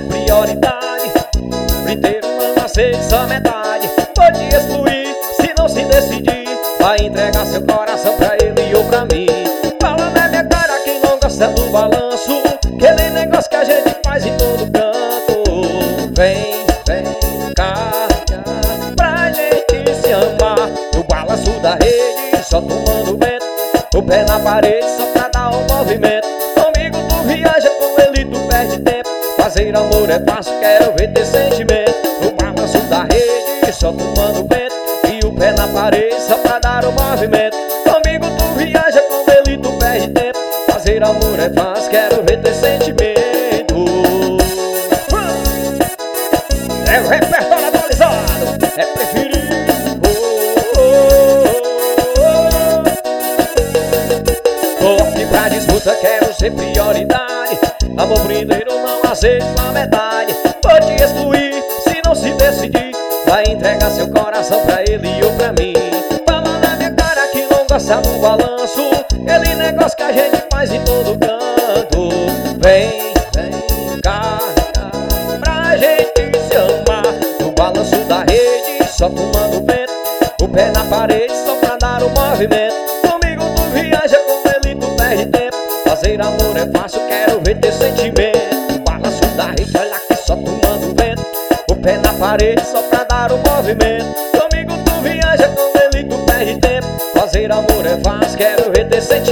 ser prioridade. Inteiro não aceito só metade. Vou te excluir se não se decidir. Vai entregar seu coração pra ele ou pra mim. Fala na minha cara quem não gosta do balanço, aquele negócio que a gente faz em todo canto. Vem, vem cá, pra gente se amar. No balanço da rede, só tomando vento, o pé na parede só pra dar um movimento. Comigo tu viaja, com ele tu perde tempo. Fazer amor é fácil, quero ver ter sentimento. No balanço da rede, só tomando vento, e o pé na parede só pra dar um movimento. Comigo tu viaja, com ele tu perde tempo. Fazer amor é fácil, quero ver ter sentimento. É o repertório atualizado, é preferido. Forte pra disputa, quero ser prioridade. Amor primeiro, não aceito a metade. Vou te excluir se não se decidir. Vai entregar seu coração pra ele ou pra mim. Fala na minha cara que não gosta do balanço, aquele negócio que a gente faz em todo canto. Vem, vem cá, pra gente se amar. No balanço da rede, só tomando vento, o pé na parede só pra dar um movimento. Comigo tu viaja, com ele tu perde tempo. Fazer amor é fácil, quero ver ter sentimento. No balanço da rede, olha aqui só tomando vento, o pé na parede só pra dar um movimento. Comigo tu viaja, com ele tu perde tempo. Fazer amor é fácil, quero ver ter sentimento.